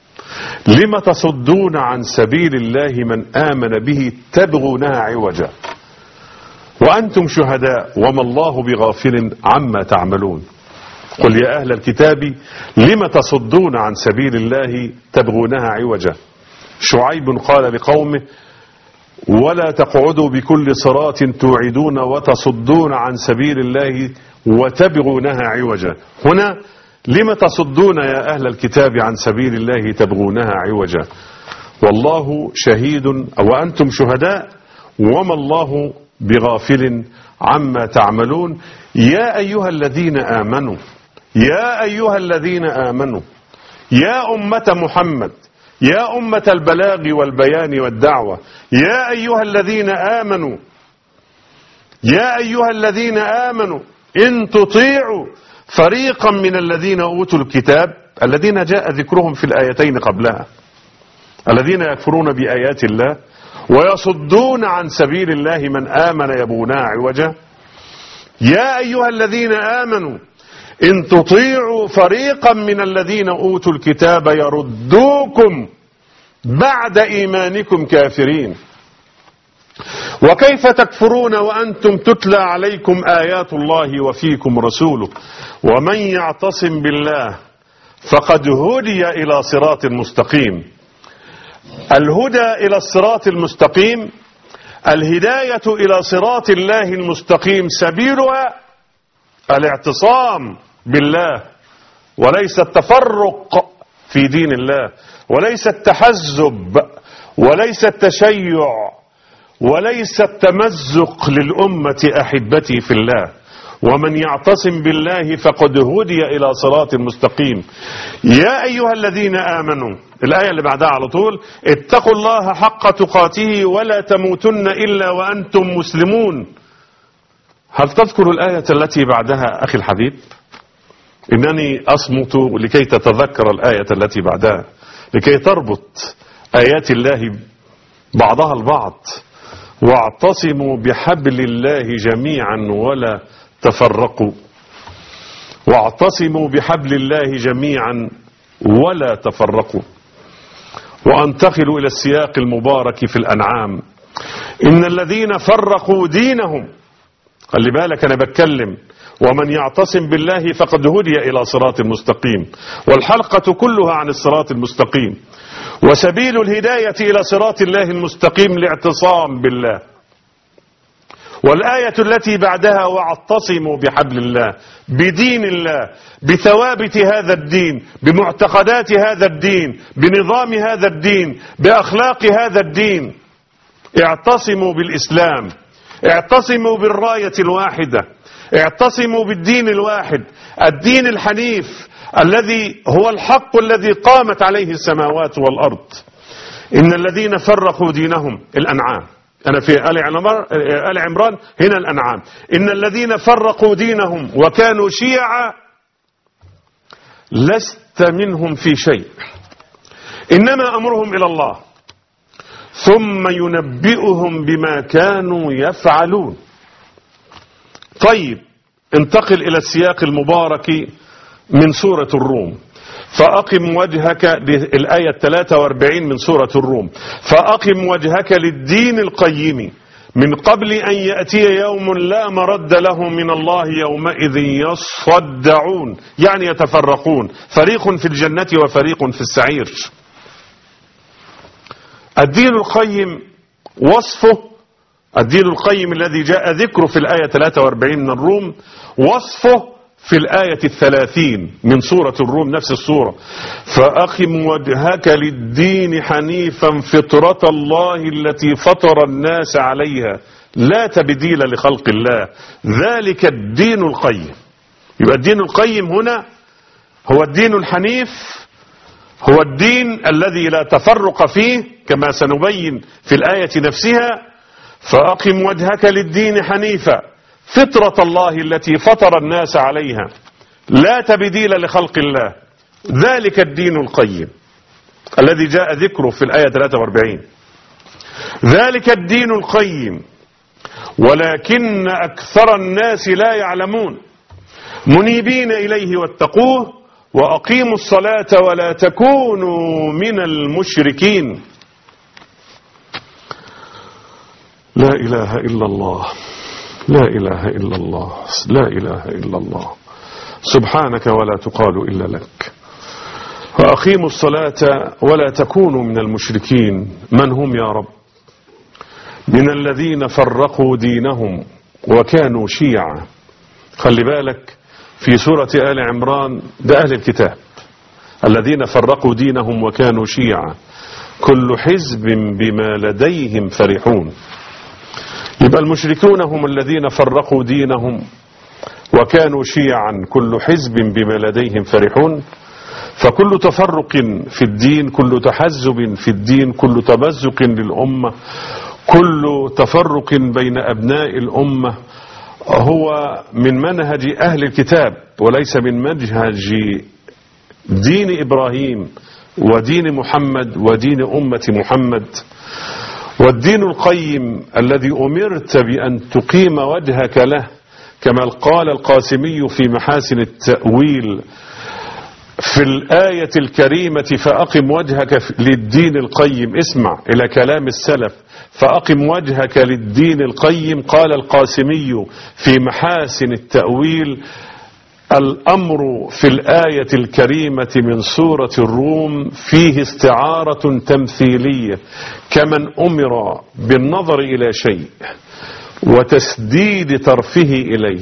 لم تصدون عن سبيل الله من آمن به تبغونها عوجا وأنتم شهداء وما الله بغافل عما تعملون. قل يا أهل الكتاب لم تصدون عن سبيل الله تبغونها عوجا. شعيب قال لقومه ولا تقعدوا بكل صراط توعدون وتصدون عن سبيل الله وتبغونها عوجا. هنا لم تصدون يا أهل الكتاب عن سبيل الله تبغونها عوجا والله شهيد وأنتم شهداء وما الله بغافل عما تعملون. يا أيها الذين آمنوا يا أيها الذين آمنوا يا أمة محمد يا أمة البلاغ والبيان والدعوة يا أيها الذين آمنوا يا أيها الذين آمنوا إن تطيعوا فريقا من الذين أوتوا الكتاب الذين جاء ذكرهم في الآيتين قبلها الذين يكفرون بآيات الله ويصدون عن سبيل الله من آمن يبغونها عوجا. يا أيها الذين آمنوا إن تطيعوا فريقا من الذين أوتوا الكتاب يردوكم بعد إيمانكم كافرين وكيف تكفرون وأنتم تتلى عليكم آيات الله وفيكم رسوله ومن يعتصم بالله فقد هدي إلى صراط مستقيم. الهدى إلى الصراط المستقيم الهداية إلى صراط الله المستقيم سبيلها الاعتصام بالله وليس التفرق في دين الله وليس التحزب وليس التشيع وليس التمزق للأمة أحبتي في الله. ومن يعتصم بالله فقد هدي إلى صراط مستقيم. يا أيها الذين آمنوا الآية اللي بعدها على طول اتقوا الله حق تقاته ولا تموتن إلا وأنتم مسلمون. هل تذكر الآية التي بعدها أخي الحبيب؟ إنني أصمت لكي تتذكر الآية التي بعدها لكي تربط آيات الله بعضها البعض. واعتصموا بحبل الله جميعا ولا تفرقوا واعتصموا بحبل الله جميعا ولا تفرقوا. وانتقل إلى السياق المبارك في الأنعام إن الذين فرقوا دينهم خلي بالك أنا بتكلم ومن يعتصم بالله فقد هدي إلى صراط مستقيم والحلقة كلها عن الصراط المستقيم وسبيل الهداية إلى صراط الله المستقيم الاعتصام بالله. والآية التي بعدها واعتصموا بحبل الله بدين الله بثوابت هذا الدين بمعتقدات هذا الدين بنظام هذا الدين بأخلاق هذا الدين. اعتصموا بالإسلام اعتصموا بالراية الواحدة اعتصموا بالدين الواحد الدين الحنيف الذي هو الحق الذي قامت عليه السماوات والأرض. إن الذين فرقوا دينهم الأنعام أنا في آل عمران هنا الأنعام إن الذين فرقوا دينهم وكانوا شيعا لست منهم في شيء إنما أمرهم إلى الله ثم ينبئهم بما كانوا يفعلون. طيب انتقل إلى السياق المبارك من سورة الروم فأقم وجهك الآية ثلاثة وأربعين من سورة الروم فأقم وجهك للدين القيم من قبل أن يأتي يوم لا مرد له من الله يومئذ يصدعون يعني يتفرقون فريق في الجنة وفريق في السعير. الدين القيم وصفه الدين القيم الذي جاء ذكره في الآية ثلاثة وأربعين من الروم وصفه في الآية الثلاثين من سورة الروم نفس السورة فأقم وجهك للدين حنيفا فطرة الله التي فطر الناس عليها لا تبديل لخلق الله ذلك الدين القيم. يبقى الدين القيم هنا هو الدين الحنيف هو الدين الذي لا تفرق فيه كما سنبين في الآية نفسها. فأقم وجهك للدين حنيفا فطرة الله التي فطر الناس عليها لا تبديل لخلق الله ذلك الدين القيم الذي جاء ذكره في الآية ثلاثة وأربعين. ذلك الدين القيم ولكن أكثر الناس لا يعلمون منيبين إليه واتقوه وأقيموا الصلاة ولا تكونوا من المشركين. لا إله إلا الله لا إله إلا الله لا إله إلا الله سبحانك ولا تقال إلا لك. وأقيموا الصلاة ولا تكونوا من المشركين. من هم يا رب؟ من الذين فرقوا دينهم وكانوا شيعا. خلي بالك في سورة آل عمران ده أهل الكتاب الذين فرقوا دينهم وكانوا شيعا كل حزب بما لديهم فرحون. يبقى المشركون هم الذين فرقوا دينهم وكانوا شيعا كل حزب بما لديهم فرحون. فكل تفرق في الدين، كل تحزب في الدين، كل تمزق للأمة، كل تفرق بين أبناء الأمة هو من منهج أهل الكتاب وليس من منهج دين إبراهيم ودين محمد ودين أمة محمد. والدين القيم الذي أمرت بأن تقيم وجهك له كما قال القاسمي في محاسن التأويل في الآية الكريمة فأقم وجهك للدين القيم. اسمع إلى كلام السلف، فأقم وجهك للدين القيم. قال القاسمي في محاسن التأويل الأمر في الآية الكريمة من سورة الروم فيه استعارة تمثيلية كمن أمر بالنظر إلى شيء وتسديد طرفه إليه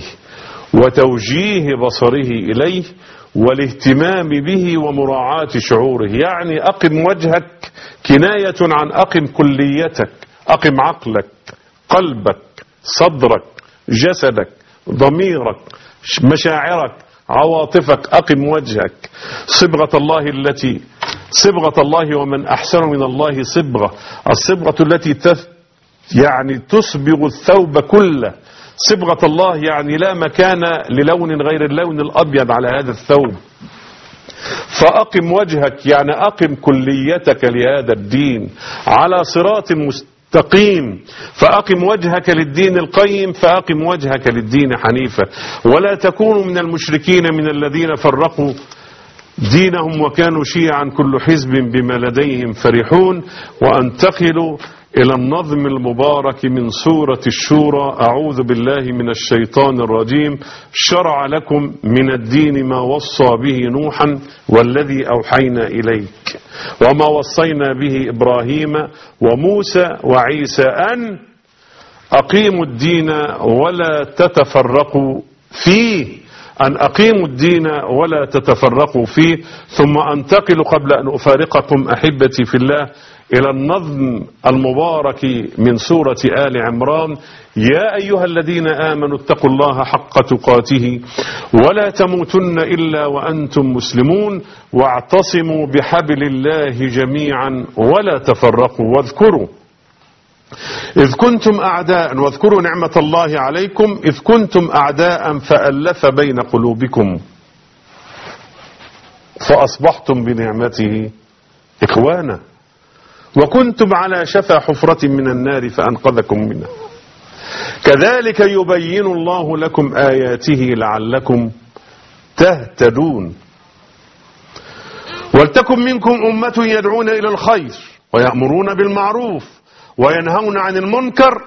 وتوجيه بصره إليه والاهتمام به ومراعاة شعوره. يعني أقم وجهك كناية عن أقم كليتك، أقم عقلك، قلبك، صدرك، جسدك، ضميرك، مشاعرك، عواطفك. أقم وجهك. صبغة الله التي صبغة الله ومن أحسن من الله صبغة. الصبغة التي تث يعني تصبغ الثوب كله. صبغة الله يعني لا مكان للون غير اللون الأبيض على هذا الثوب. فأقم وجهك يعني أقم كليتك لهذا الدين على صراط مستقيم. فأقم وجهك للدين القيم، فأقم وجهك للدين حنيفا. ولا تكونوا من المشركين من الذين فرقوا دينهم وكانوا شيعا كل حزب بما لديهم فرحون. وأنتقل إلى النظم المبارك من سورة الشورى. أعوذ بالله من الشيطان الرجيم. شرع لكم من الدين ما وصى به نوحا والذي أوحينا إليك وما وصينا به إبراهيم وموسى وعيسى أن أقيموا الدين ولا تتفرقوا فيه. أن أقيموا الدين ولا تتفرقوا فيه. ثم أنتقل قبل أن أفارقكم أحبتي في الله إلى النظم المبارك من سورة آل عمران. يا أيها الذين آمنوا اتقوا الله حق تقاته ولا تموتن إلا وأنتم مسلمون واعتصموا بحبل الله جميعا ولا تفرقوا. واذكروا إذ كنتم أعداء واذكروا نعمة الله عليكم إذ كنتم أعداء فألف بين قلوبكم فأصبحتم بنعمته إخوانا وكنتم على شفا حفرة من النار فأنقذكم منها كذلك يبين الله لكم آياته لعلكم تهتدون. ولتكن منكم أمة يدعون إلى الخير ويأمرون بالمعروف وينهون عن المنكر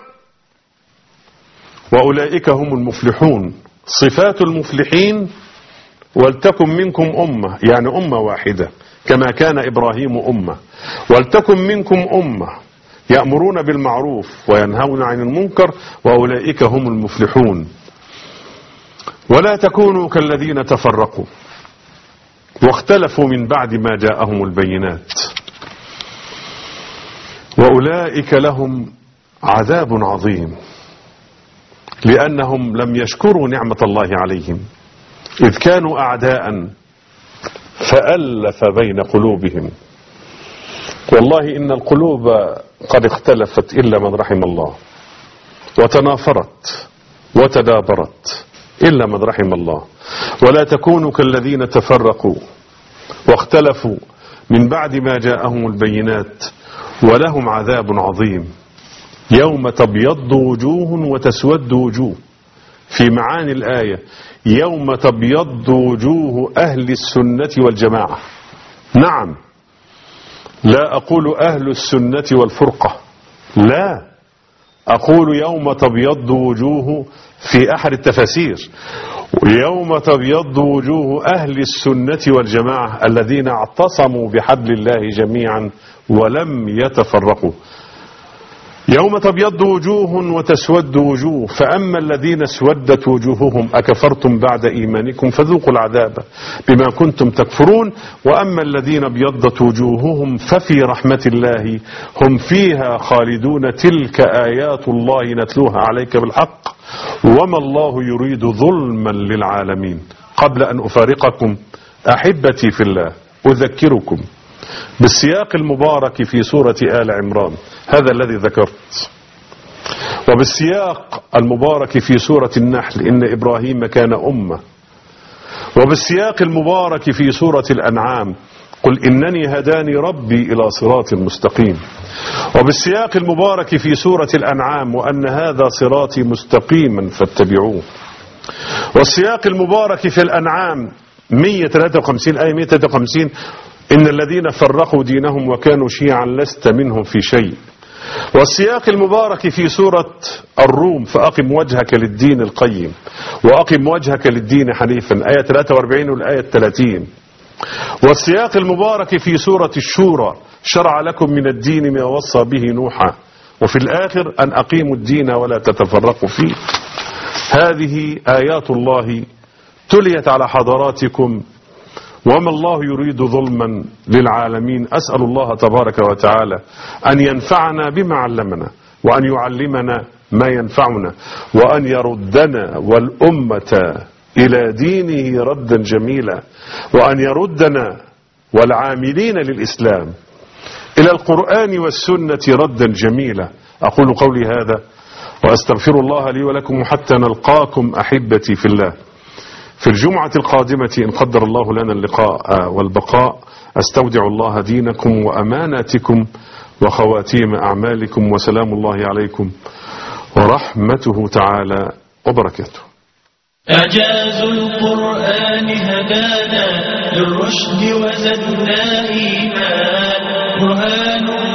وأولئك هم المفلحون. صفات المفلحين ولتكن منكم أمة يعني أمة واحدة كما كان إبراهيم أمة. ولتكن منكم أمة يأمرون بالمعروف وينهون عن المنكر وأولئك هم المفلحون. ولا تكونوا كالذين تفرقوا واختلفوا من بعد ما جاءهم البينات وأولئك لهم عذاب عظيم لأنهم لم يشكروا نعمة الله عليهم إذ كانوا أعداء فألف بين قلوبهم. والله إن القلوب قد اختلفت إلا من رحم الله وتنافرت وتدابرت إلا من رحم الله. ولا تكونوا كالذين تفرقوا واختلفوا من بعد ما جاءهم البينات ولهم عذاب عظيم يوم تبيض وجوه وتسود وجوه. في معاني الآية يوم تبيض وجوه أهل السنة والجماعة. نعم لا أقول أهل السنة والفرقة لا أقول يوم تبيض وجوه في أحد التفاسير، يوم تبيض وجوه أهل السنة والجماعة الذين اعتصموا بحبل الله جميعا ولم يتفرقوا. يوم تبيض وجوه وتسود وجوه، فأما الذين اسودت وجوههم أكفرتم بعد إيمانكم فذوقوا العذاب بما كنتم تكفرون، وأما الذين ابيضت وجوههم ففي رحمة الله هم فيها خالدون، تلك آيات الله نتلوها عليك بالحق وما الله يريد ظلما للعالمين. قبل أن أفارقكم أحبتي في الله أذكركم بالسياق المبارك في سورة آل عمران، هذا الذي ذكرت، وبالسياق المبارك في سورة النحل إن إبراهيم كان أمة، وبالسياق المبارك في سورة الأنعام قل إنني هداني ربي إلى صراط مستقيم، وبالسياق المبارك في سورة الأنعام وأن هذا صراطي مستقيما فاتبعوه، والسياق المبارك في الأنعام مئة وثلاثة وخمسين آية مئة وثلاثة وخمسين إن الذين فرقوا دينهم وكانوا شيعا لست منهم في شيء، والسياق المبارك في سورة الروم فأقم وجهك للدين القيم وأقم وجهك للدين حنيفا آية ثلاثة وأربعين والآية ثلاثين، والسياق المبارك في سورة الشورى شرع لكم من الدين ما وصى به نوحا وفي الآخر أن أقيموا الدين ولا تتفرقوا فيه. هذه آيات الله تليت على حضراتكم وما الله يريد ظلما للعالمين. أسأل الله تبارك وتعالى أن ينفعنا بما علمنا وأن يعلمنا ما ينفعنا وأن يردنا والأمة إلى دينه ردا جميلا، وأن يردنا والعاملين للإسلام إلى القرآن والسنة ردا جميلا. أقول قولي هذا وأستغفر الله لي ولكم حتى نلقاكم أحبتي في الله في الجمعة القادمة إن قدر الله لنا اللقاء والبقاء. أستودع الله دينكم وأماناتكم وخواتيم أعمالكم، وسلام الله عليكم ورحمته تعالى وبركاته. إعجاز القرآن هدانا للرشد وزدنا إيمان، برهان